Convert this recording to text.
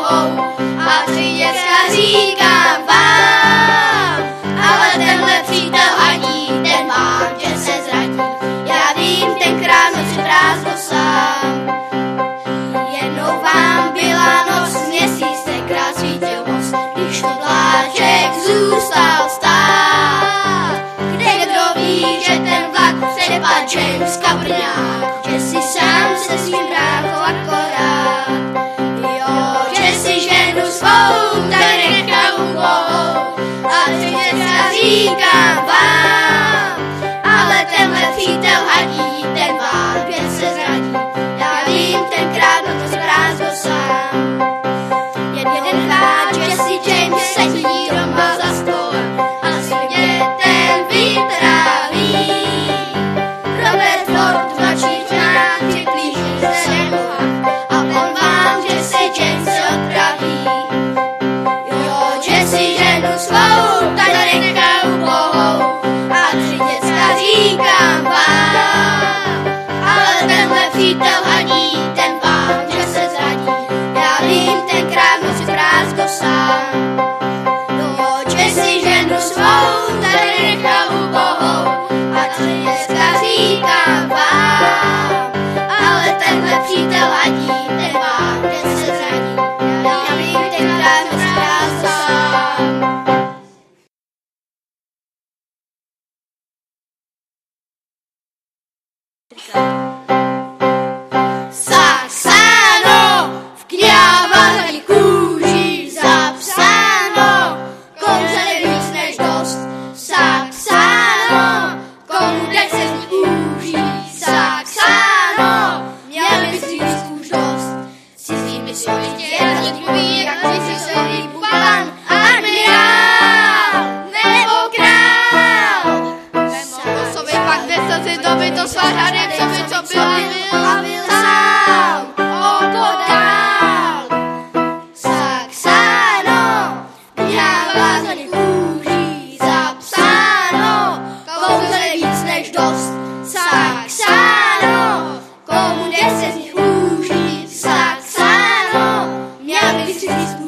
bohou. A 3 děcka říkám vám, ale tenhle přítel ani ten vám, že se zradí. Já vím, tenkrát noc prázdno sám. Jednou vám byla noc, měsíc tenkrát svítil moc, když to vláček zůstal stát. Kde kdo ví, že ten vlak přepadl James Kabrňák, že si sám se svým bráchou akorát. Jo, že si ženu svou tady nechal ubou. A 3 děcka říkám vám, ale tenhle přítel hadí, ten vám jen se zradí. Já vím, tenkrát no to prázdno sám. Jeden rád, že si James sedí doma za stolem a svým dětem vypráví. Robert Ford mladší znát připlíží se nemohá a on vám, že si James se odpraví. Jo, že si ženu svou tady nechal ubou. A 3 děcka říkám vám, ale tenhle přítel hadí, ten vám, že se zradí. Já vím, tenkrát noc prázdno sám. Jo, že si ženu svou tady nechal ubou. A 3 děcka říkám vám, ale tenhle přítel hadí, ten vám, že se zradí. Já vím, tenkrát noc prázdno sám. Zapsáno v knihách kůží, zapsáno, kouřili víc než dost. Zapsáno, komu 10 kůží, zapsáno, měl by si říct už dost. Cizími slovy dělat mluví, jak cizí buban, admirál nebo král. Nemohl sobě pak desaci doby to svářady, co by co byla a byl sám o to dál. Zapsáno, kniha vázaný kůží, zapsáno, kouzeli víc než dost. Zapsáno, komu 10 kůží, zapsáno, měl by si říct